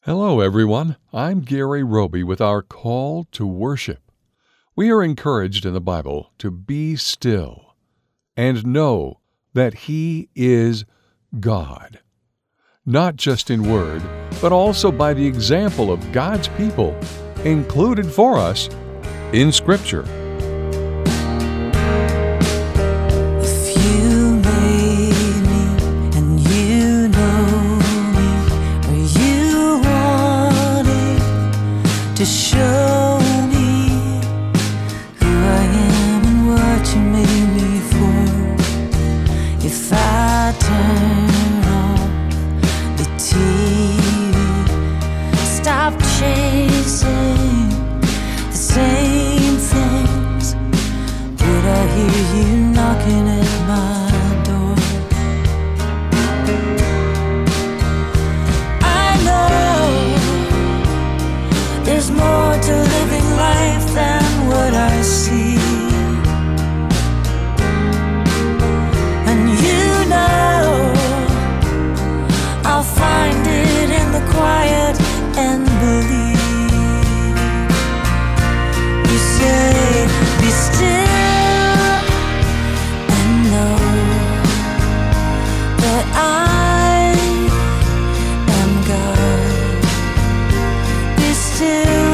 Hello, everyone. I'm Gary Roby with our call to worship. We are encouraged in the Bible to be still and know that He is God, not just in word, but also by the example of God's people included for us in Scripture. To show me who I am and what you made me for. If I turn off the TV, stop chasing the same things, would I hear you knocking at my door? I know there's more to living life than what I see. And you know I'll find it in the quiet and believe. You say, be still and know that I am God. Be still.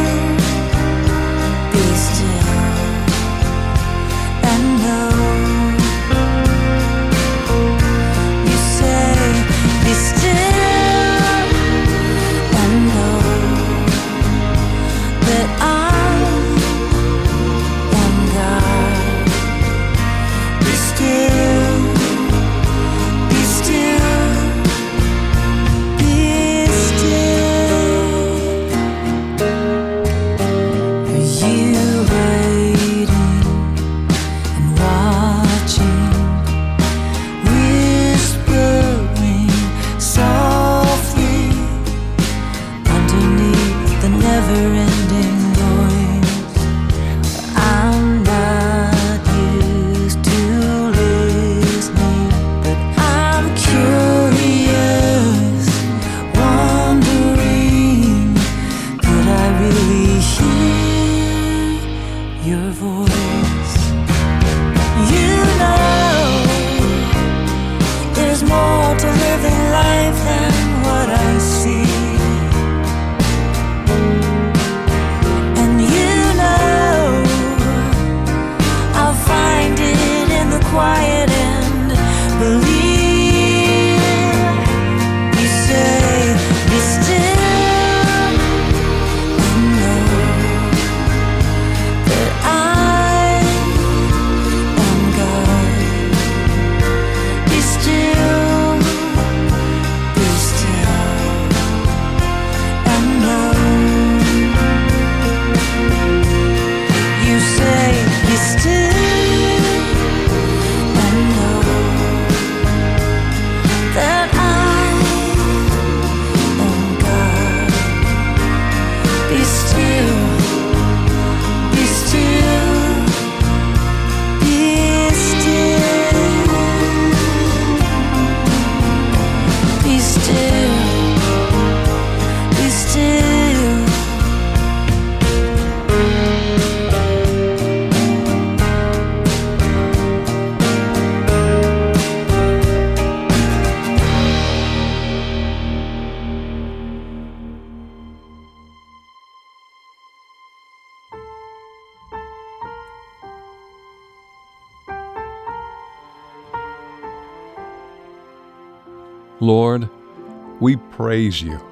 Lord, we praise you.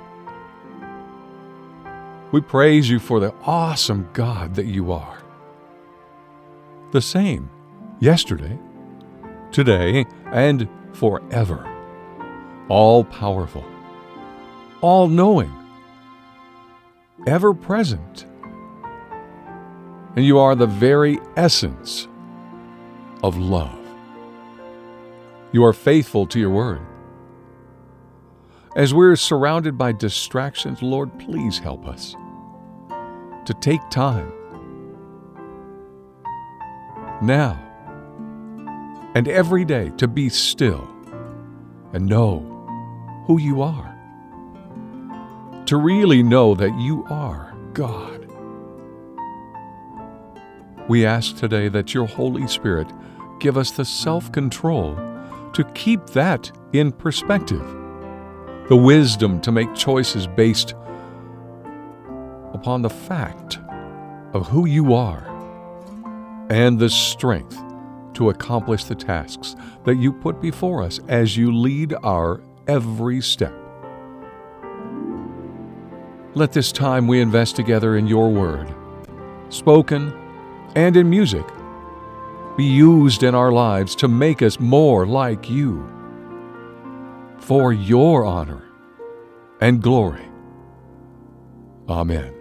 We praise you for the awesome God that you are. The same yesterday, today, and forever. All-powerful, all-knowing, ever-present. And you are the very essence of love. You are faithful to your word. As we're surrounded by distractions, Lord, please help us to take time now and every day to be still and know who you are. to really know that you are God. We ask today that your Holy Spirit give us the self-control to keep that in perspective, the wisdom to make choices based upon the fact of who you are, and the strength to accomplish the tasks that you put before us as you lead our every step. Let this time we invest together in your word, spoken and in music, be used in our lives to make us more like you, for your honor and glory. Amen.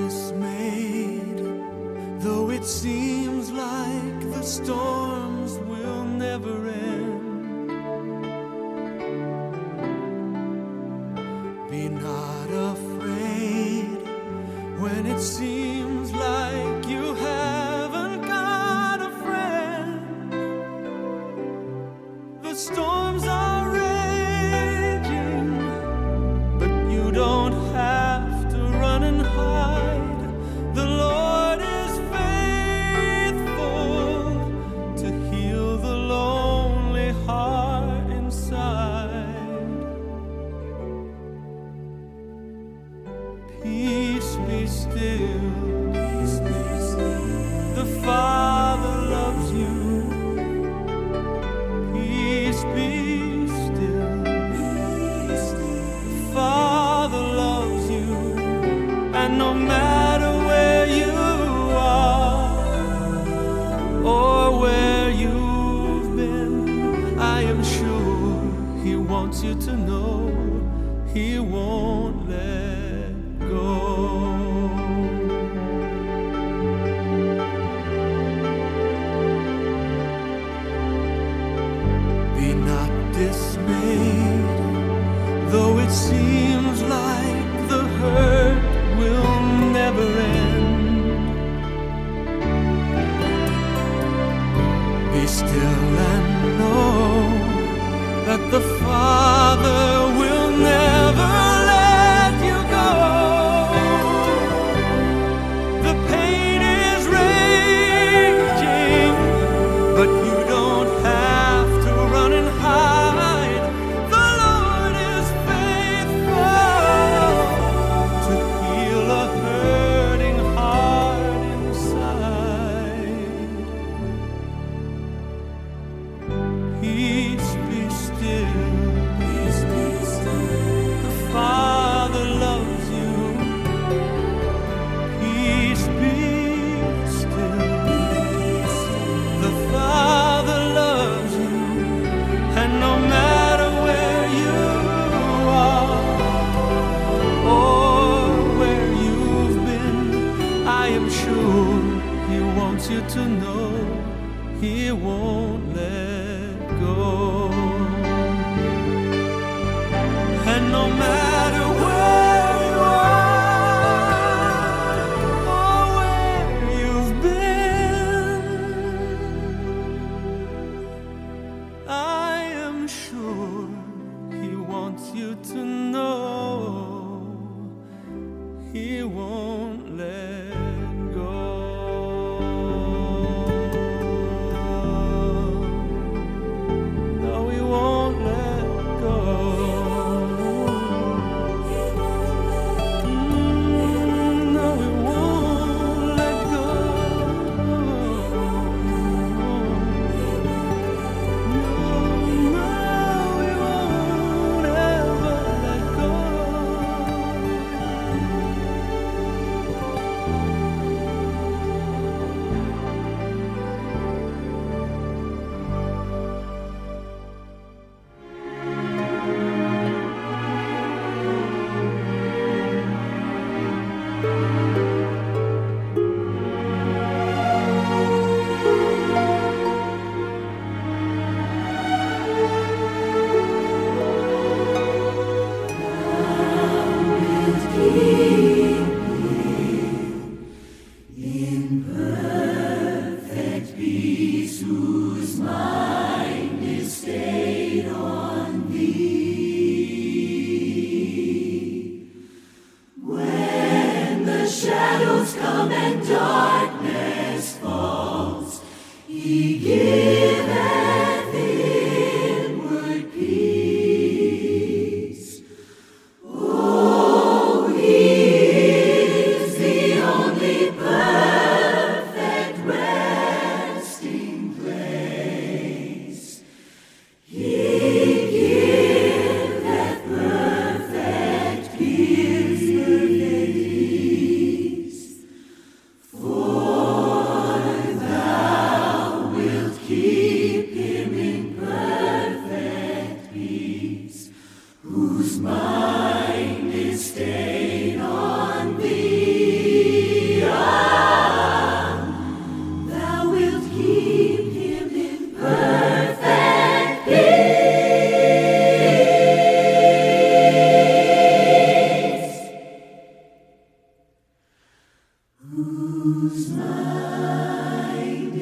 dismayed, though it seems like the storms will never end. Be not afraid when it seems like you haven't got a friend. The storms are raging, but you don't have to run and hide. The Lord is faithful to heal the lonely heart inside. Peace be still. The Father loves you. Peace be still. The Father loves you. And no matter where you are or where you've been, I am sure He wants you to know He won't let go. Be not dismayed, though it seems like the hurt will never end. Be still and know that the Father will never let you go. The pain is raging, but you don't have to run and hide. The Lord is faithful to heal a hurting heart inside. Peace be still. The Father loves you. Peace be still. The Father loves you. And no matter where you are or where you've been, I am sure He wants you to know He won't let go. And no matter where you are or where you've been, I am sure He wants you to know He won't let go. No, He won't let go. No, He won't let go. No, He won't ever let go. Shadows come and darkness falls. He giveth inward peace. Oh, He is the only perfect resting place. He giveth perfect peace. For thou wilt keep Whose mind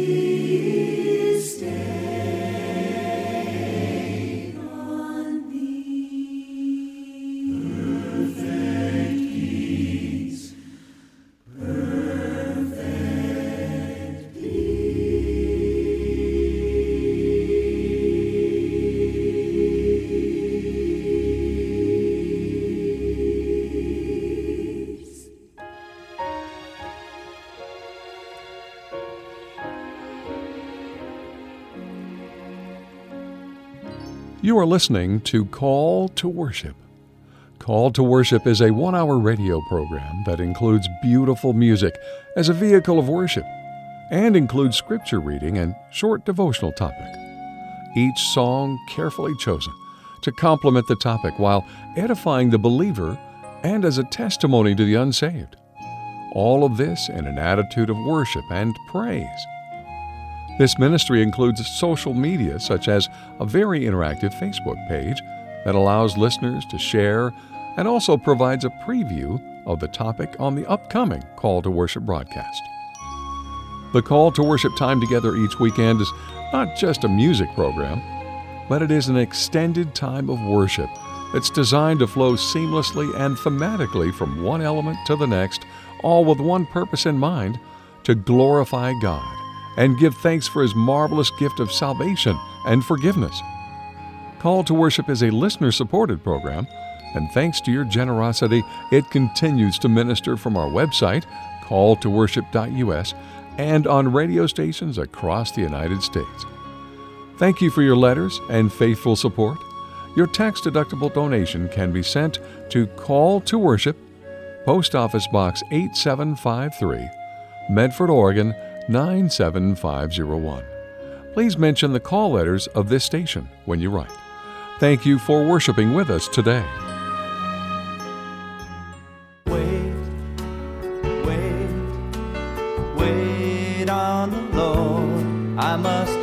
is stayed on thee. Perfect peace, perfect peace. You are listening to Call to Worship. Call to Worship is a 1-hour radio program that includes beautiful music as a vehicle of worship and includes scripture reading and short devotional topic. Each song carefully chosen to complement the topic while edifying the believer and as a testimony to the unsaved. All of this in an attitude of worship and praise. This ministry includes social media such as a very interactive Facebook page that allows listeners to share and also provides a preview of the topic on the upcoming Call to Worship broadcast. The Call to Worship time together each weekend is not just a music program, but it is an extended time of worship that's designed to flow seamlessly and thematically from one element to the next, all with one purpose in mind: to glorify God and give thanks for His marvelous gift of salvation and forgiveness. Call to Worship is a listener-supported program, and thanks to your generosity, it continues to minister from our website, calltoworship.us, and on radio stations across the United States. Thank you for your letters and faithful support. Your tax-deductible donation can be sent to Call to Worship, Post Office Box 8753, Medford, Oregon 97501. Please mention the call letters of this station when you write. Thank you for worshiping with us today. Wait on the Lord. I must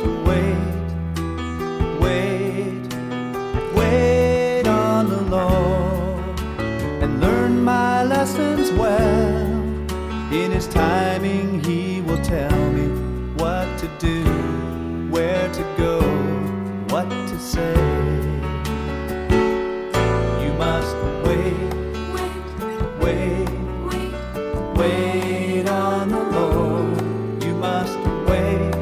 wait on the Lord and learn my lessons well. In His timing, He will tell me what to do, where to go, what to say. You must wait on the Lord. You must wait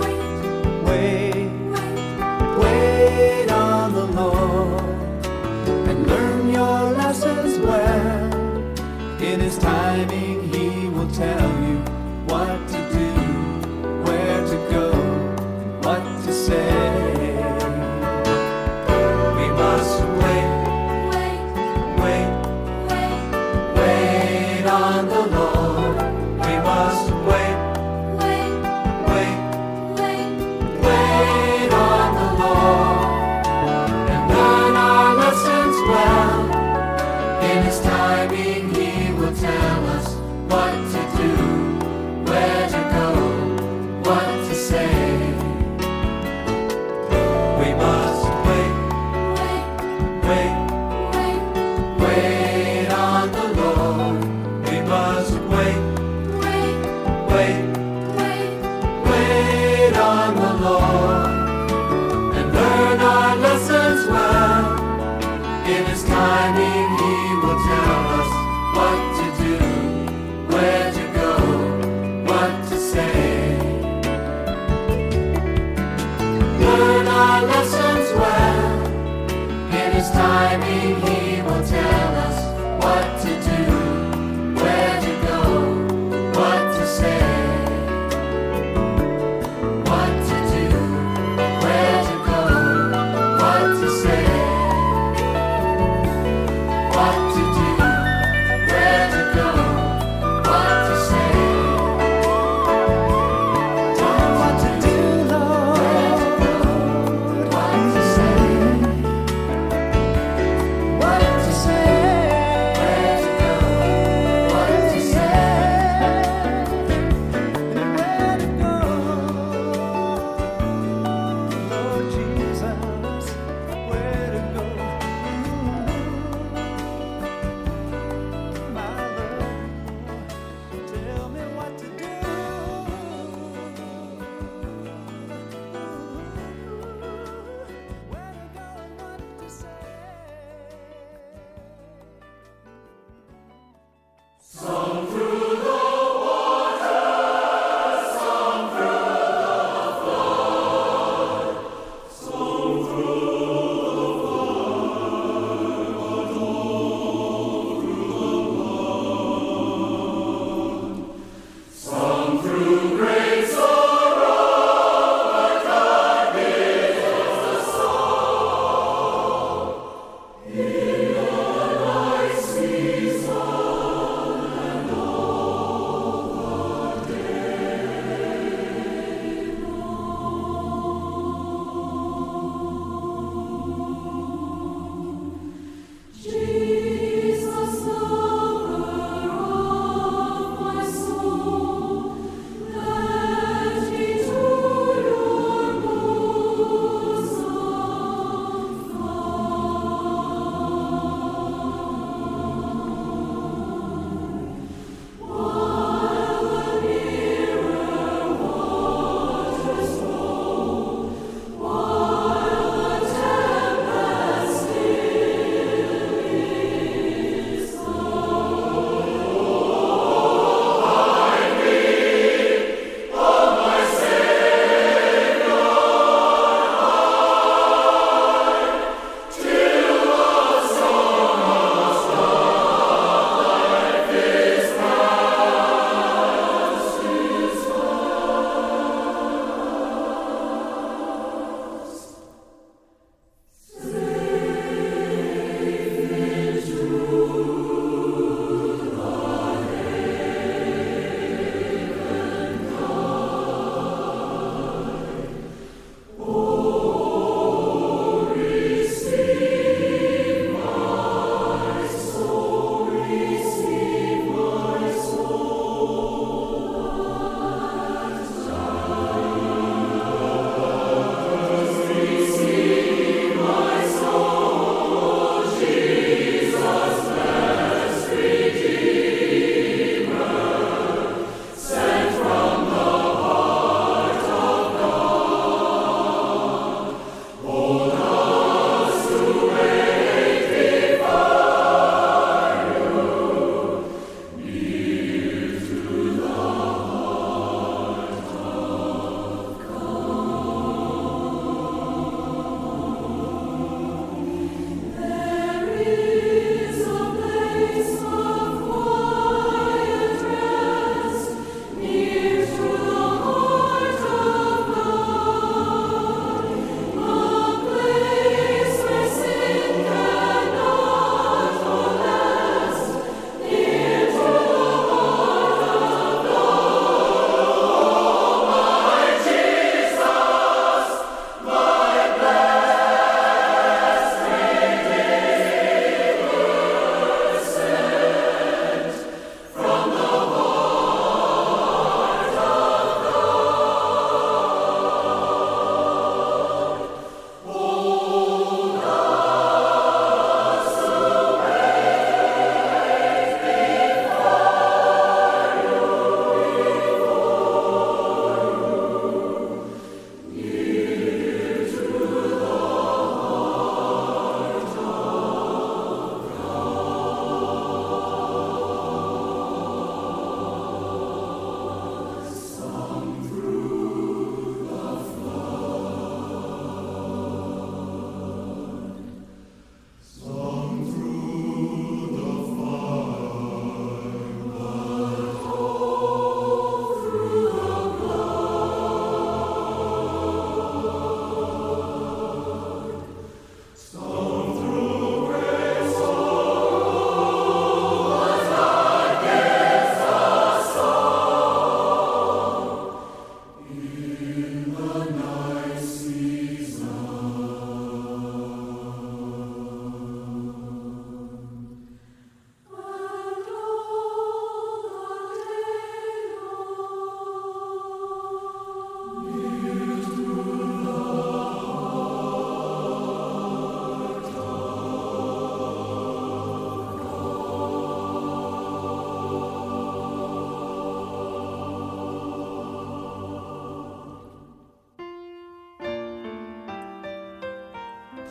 on the Lord and learn your lessons well. In His timing, He will tell you what to do, where to go, what to say. We must wait on the Lord. We must wait on the Lord and learn our lessons well. In His timing, He will tell us what to do,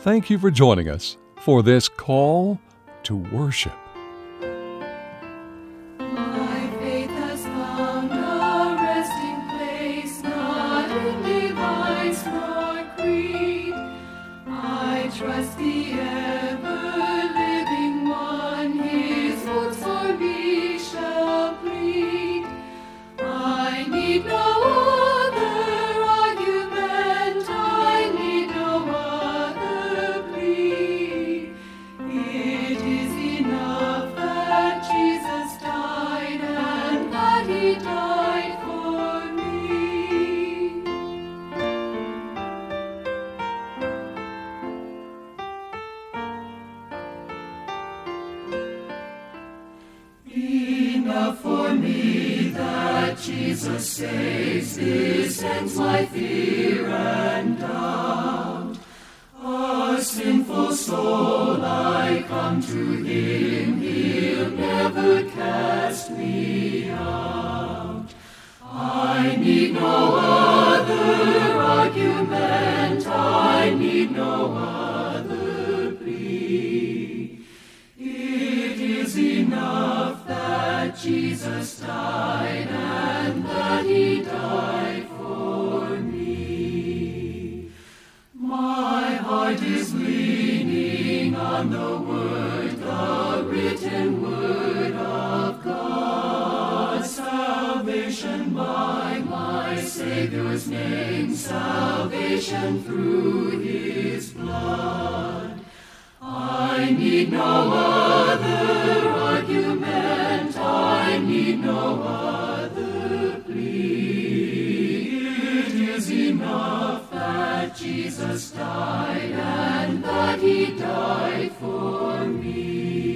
Thank you for joining us for this call to worship. My faith has found a resting place, not in device nor creed. I trust the ever-living one, his voice for me shall plead. I need no other argument, I need no other plea. It is enough that Jesus died and that he died for me. Enough for me that Jesus saves, this ends my fear and doubt. A sinful soul, I come to him, he'll never cast me out. I need no other argument, I need no other plea. It is enough that Jesus died and that he died for me. My heart is leaning on the word, the written word of God. Salvation by my Savior's name, salvation through his blood. I need no other argument, I need no other plea. It is enough that Jesus died and that he died for me.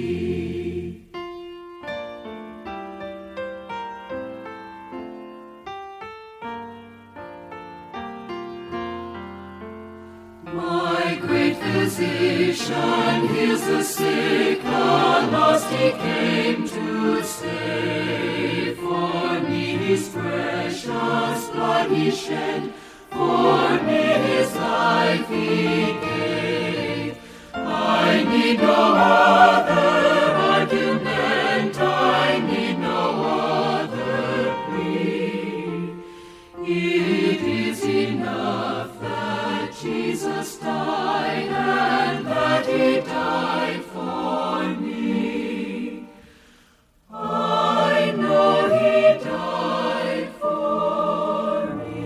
My great physician heals the sick, the lost he came to save. For me his precious blood he shed, for me his life he gave. I need no other argument, I need no other plea. It is enough that Jesus died and that he died for me. I know he died for me.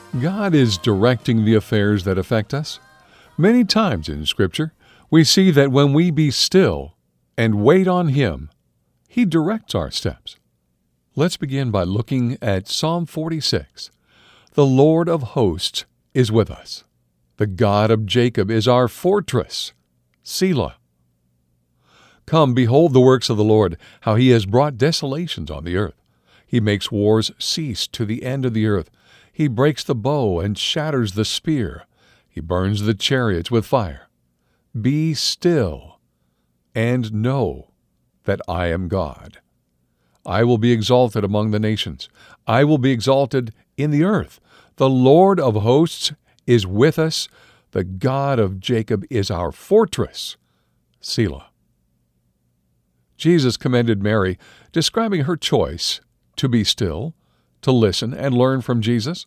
God is directing the affairs that affect us. Many times in Scripture, we see that when we be still and wait on Him, He directs our steps. Let's begin by looking at Psalm 46. The Lord of hosts is with us. The God of Jacob is our fortress. Selah. Come, behold the works of the Lord, how He has brought desolations on the earth. He makes wars cease to the end of the earth. He breaks the bow and shatters the spear. He burns the chariots with fire. Be still and know that I am God. I will be exalted among the nations. I will be exalted in the earth. The Lord of hosts is with us. The God of Jacob is our fortress. Selah. Jesus commended Mary, describing her choice to be still, to listen and learn from Jesus.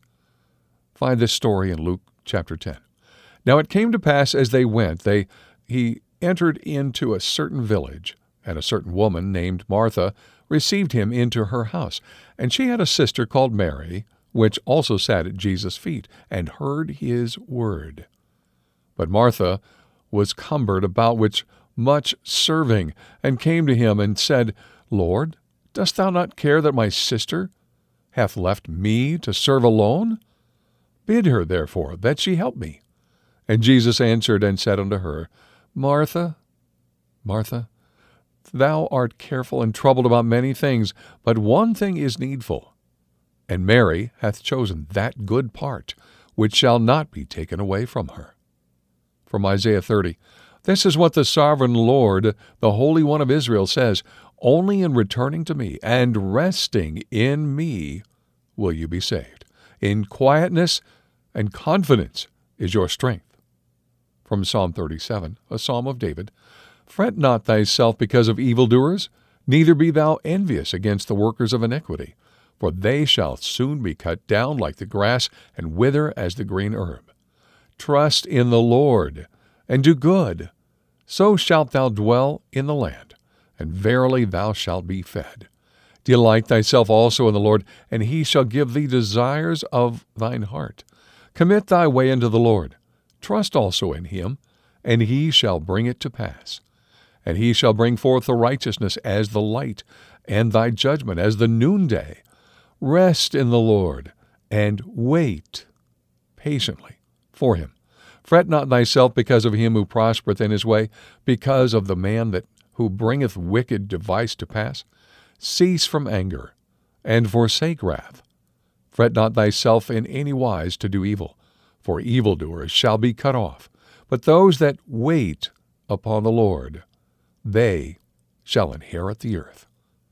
Find this story in Luke chapter 10. Now it came to pass as they went, he entered into a certain village, and a certain woman named Martha received him into her house. And she had a sister called Mary, which also sat at Jesus' feet, and heard his word. But Martha was cumbered about with much serving, and came to him and said, Lord, dost thou not care that my sister hath left me to serve alone? Bid her, therefore, that she help me. And Jesus answered and said unto her, Martha, Martha, thou art careful and troubled about many things, but one thing is needful. And Mary hath chosen that good part, which shall not be taken away from her. From Isaiah 30, this is what the sovereign Lord, the Holy One of Israel, says, Only in returning to me and resting in me will you be saved. In quietness and confidence is your strength. From Psalm 37, a psalm of David, Fret not thyself because of evildoers, neither be thou envious against the workers of iniquity, for they shall soon be cut down like the grass and wither as the green herb. Trust in the Lord, and do good, so shalt thou dwell in the land, and verily thou shalt be fed. Delight thyself also in the Lord, and He shall give thee desires of thine heart. Commit thy way unto the Lord. Trust also in Him, and He shall bring it to pass. And He shall bring forth the righteousness as the light, and thy judgment as the noonday. Rest in the Lord, and wait patiently for Him. Fret not thyself because of him who prospereth in his way, because of the man who bringeth wicked device to pass. Cease from anger, and forsake wrath. Fret not thyself in any wise to do evil, for evildoers shall be cut off. But those that wait upon the Lord, they shall inherit the earth.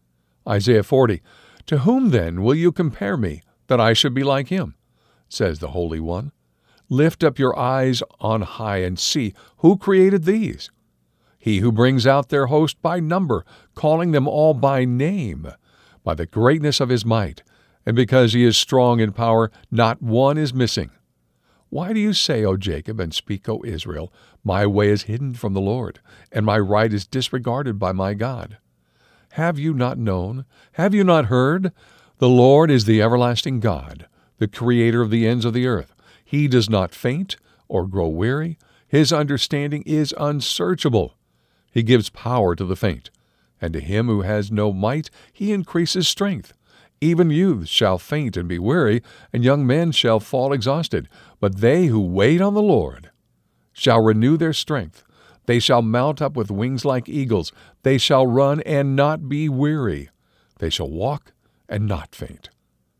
Isaiah 40, To whom then will you compare me, that I should be like him? Says the Holy One. Lift up your eyes on high and see, who created these? He who brings out their host by number, calling them all by name, by the greatness of his might, and because he is strong in power, not one is missing. Why do you say, O Jacob, and speak, O Israel, my way is hidden from the Lord, and my right is disregarded by my God? Have you not known? Have you not heard? The Lord is the everlasting God, the creator of the ends of the earth. He does not faint or grow weary. His understanding is unsearchable. He gives power to the faint, and to him who has no might he increases strength. Even youths shall faint and be weary, and young men shall fall exhausted. But they who wait on the Lord shall renew their strength. They shall mount up with wings like eagles. They shall run and not be weary. They shall walk and not faint.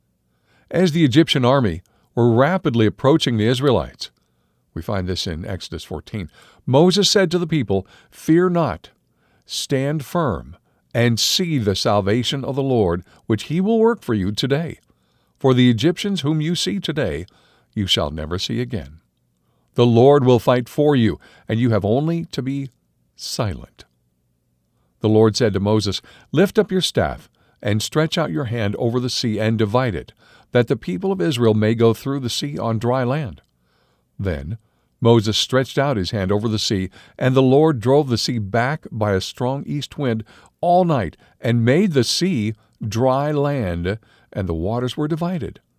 As the Egyptian army were rapidly approaching the Israelites, we find this in Exodus 14, Moses said to the people, Fear not, stand firm, and see the salvation of the Lord, which he will work for you today. For the Egyptians whom you see today, you shall never see again. The Lord will fight for you, and you have only to be silent. The Lord said to Moses, Lift up your staff, and stretch out your hand over the sea, and divide it, that the people of Israel may go through the sea on dry land. Then Moses stretched out his hand over the sea, and the Lord drove the sea back by a strong east wind all night, and made the sea dry land, and the waters were divided.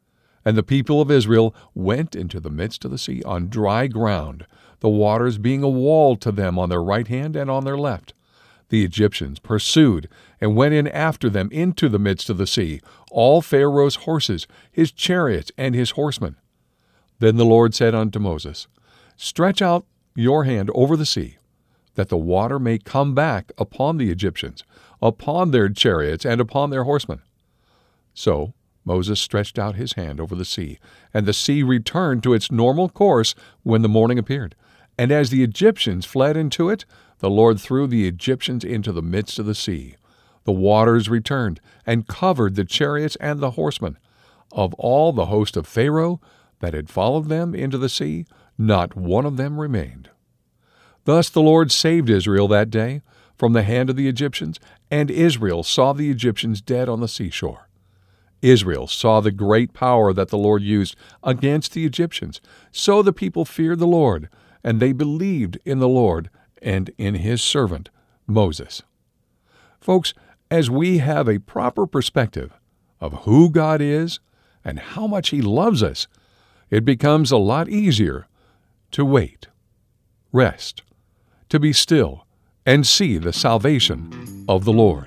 And the people of Israel went into the midst of the sea on dry ground, the waters being a wall to them on their right hand and on their left. The Egyptians pursued and went in after them into the midst of the sea, all Pharaoh's horses, his chariots, and his horsemen. Then the Lord said unto Moses, Stretch out your hand over the sea, that the water may come back upon the Egyptians, upon their chariots, and upon their horsemen. So Moses stretched out his hand over the sea, and the sea returned to its normal course when the morning appeared. And as the Egyptians fled into it, the Lord threw the Egyptians into the midst of the sea. The waters returned and covered the chariots and the horsemen. Of all the host of Pharaoh that had followed them into the sea, not one of them remained. Thus the Lord saved Israel that day from the hand of the Egyptians, and Israel saw the Egyptians dead on the seashore. Israel saw the great power that the Lord used against the Egyptians. So the people feared the Lord, and they believed in the Lord and in his servant Moses. Folks, as we have a proper perspective of who God is and how much he loves us, it becomes a lot easier to wait, rest, to be still, and see the salvation of the Lord.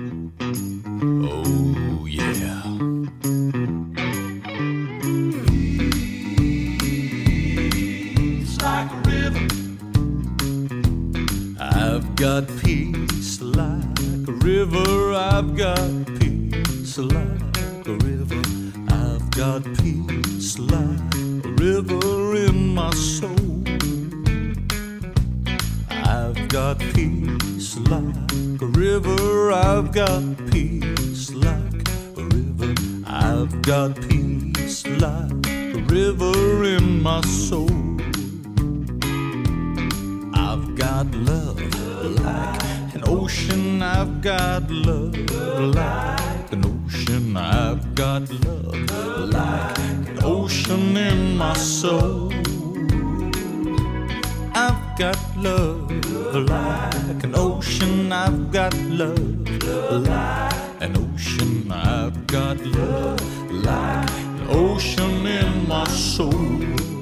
Oh, yeah. It's like a river. I've got peace like a river. I've got peace like a river. I've got peace like a river in my soul. I've got peace like a river. I've got peace like a river. I've got peace like a river in my soul. I've got love like an ocean. I've got love like an ocean. I've got love like an ocean in my soul. I've got love like an ocean. I've got love like an ocean. I've got love like an ocean in my soul.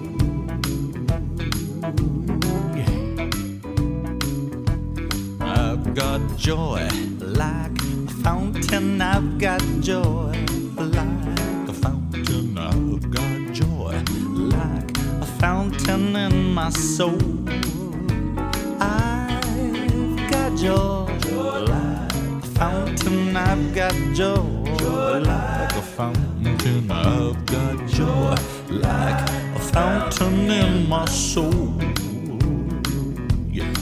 I've got joy like a fountain. I've got joy like a fountain. I've got joy like a fountain in my soul. I've got joy like a fountain. I've got joy like a fountain. I've got joy like a fountain in my soul. Yeah.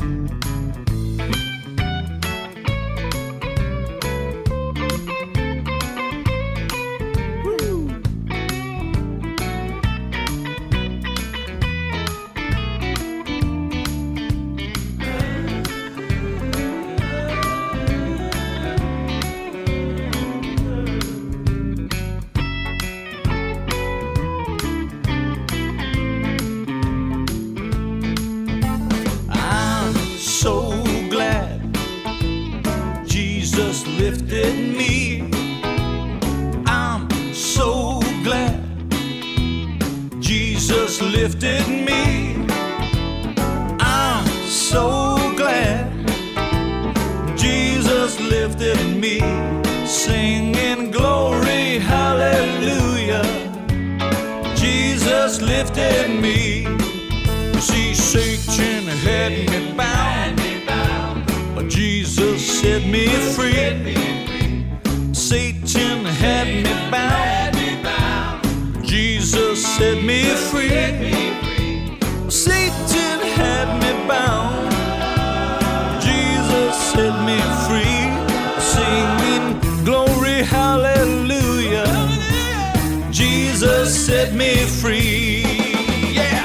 Jesus lifted me. I'm so glad Jesus lifted me. I'm so glad Jesus lifted me. Singing glory, hallelujah. Jesus lifted me. You see, Satan had me bound, but Jesus set me free. Satan had me bound, Jesus set me free. Satan had me bound, Jesus set me free. Singing glory, hallelujah. Jesus set me free. Yeah.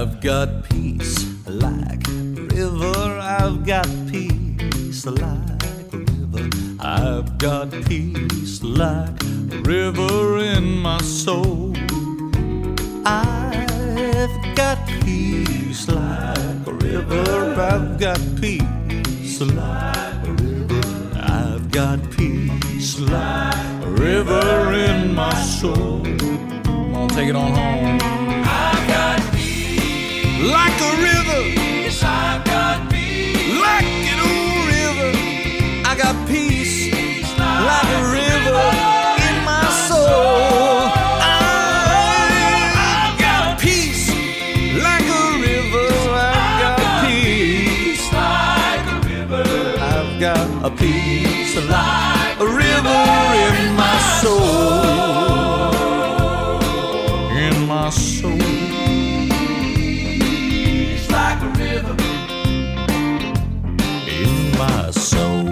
I've got peace like a river. I've got peace like a river. I've got peace like a river in my soul. I've got peace like a river. I've got peace like a river. I've got peace like a river in my soul. Come on, take it on home. I've got peace like a river. I've got peace like an old river. I got peace like a river in my soul. I've got peace like a river. I've got peace like a river. I've got a peace like a river in my soul. In my soul. It's like a river in my soul.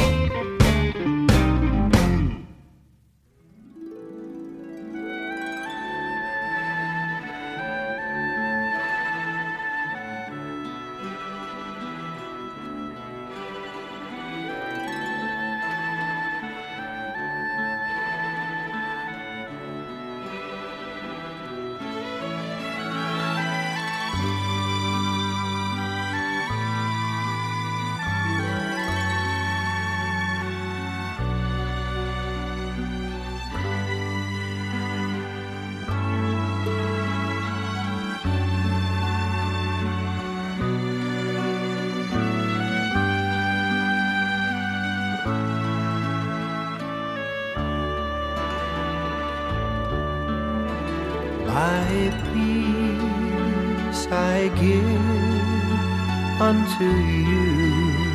My peace I give unto you.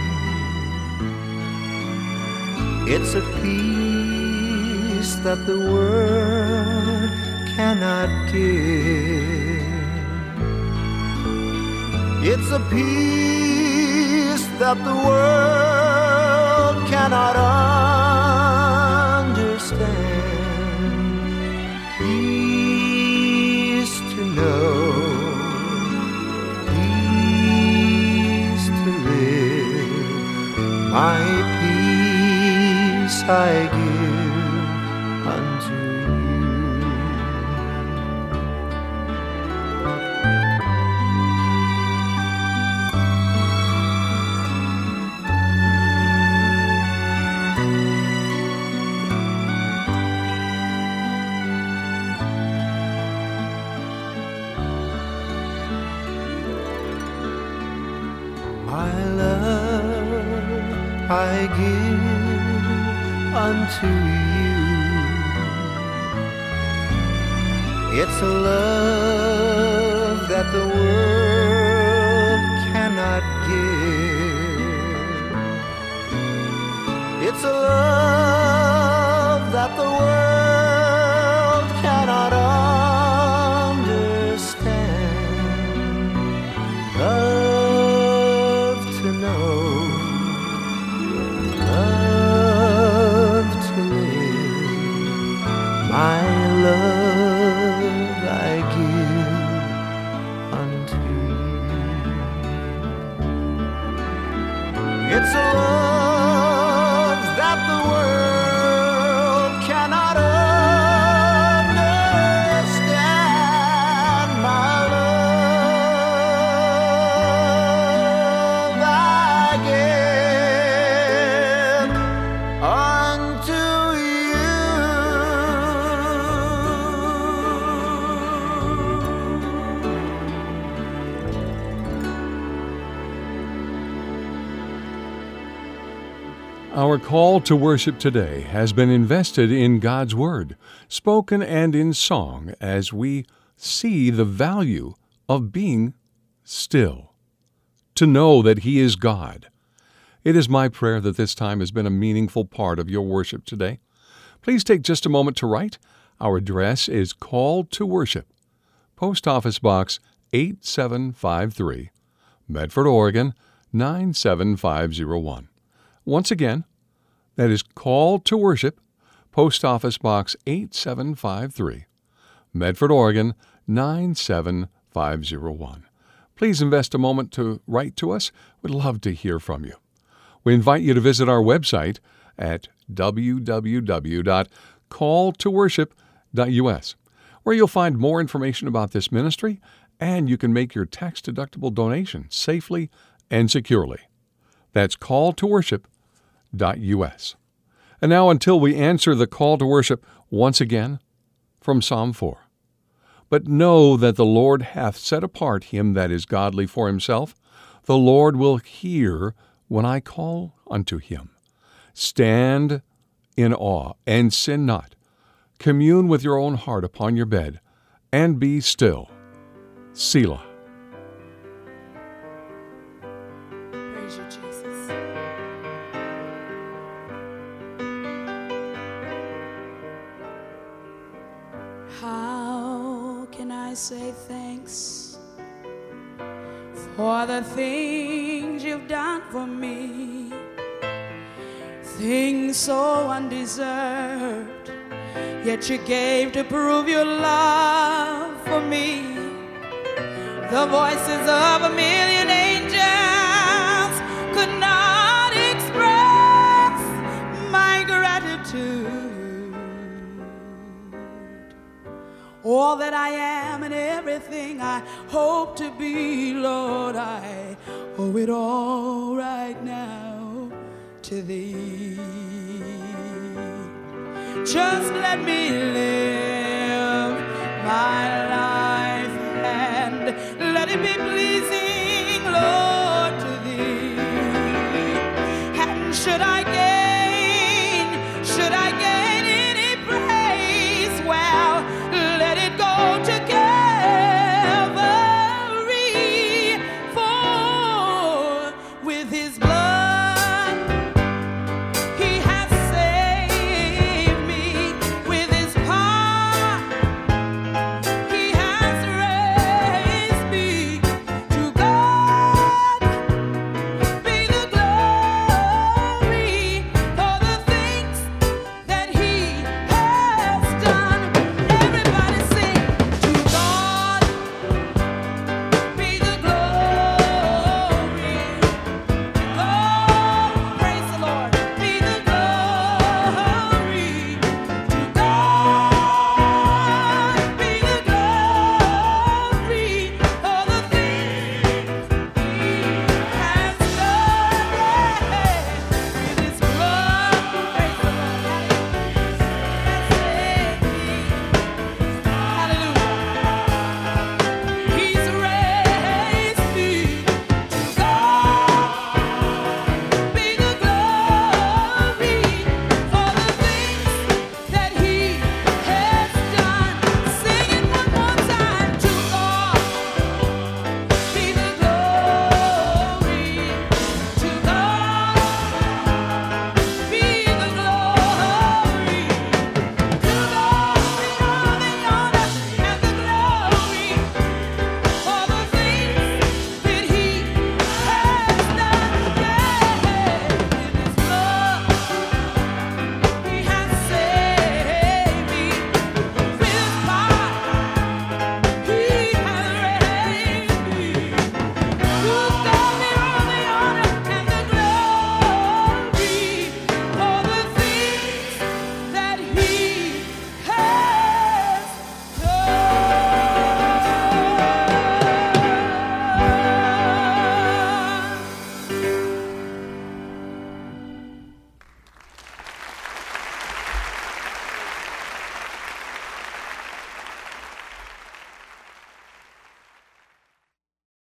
It's a peace that the world cannot give. It's a peace that the world cannot understand. My peace I give unto my love I give unto you. It's a love that the world cannot give. It's a love that the world cannot understand. Love to know, love to live. My love I give unto you. It's a love that the world cannot understand. My love I give unto you. Our call to worship today has been invested in God's Word, spoken and in song, as we see the value of being still, to know that He is God. It is my prayer that this time has been a meaningful part of your worship today. Please take just a moment to write. Our address is Call to Worship, Post Office Box 8753, Medford, Oregon 97501. Once again, that is Call to Worship, Post Office Box 8753, Medford, Oregon 97501. Please invest a moment to write to us. We'd love to hear from you. We invite you to visit our website at www.calltoworship.us, where you'll find more information about this ministry, and you can make your tax-deductible donation safely and securely. That's calltoworship.us. And now, until we answer the call to worship once again from Psalm 4. But know that the Lord hath set apart him that is godly for himself. The Lord will hear when I call unto him. Stand in awe and sin not. Commune with your own heart upon your bed, and be still. Selah. Praise you, Jesus. How can I say thanks for the things you've done for me? Things so undeserved, yet you gave to prove your love for me. The voices of a million angels could not express my gratitude. All that I am and everything I hope to be, Lord, I owe it all right now to Thee. Just let me live my life and let it be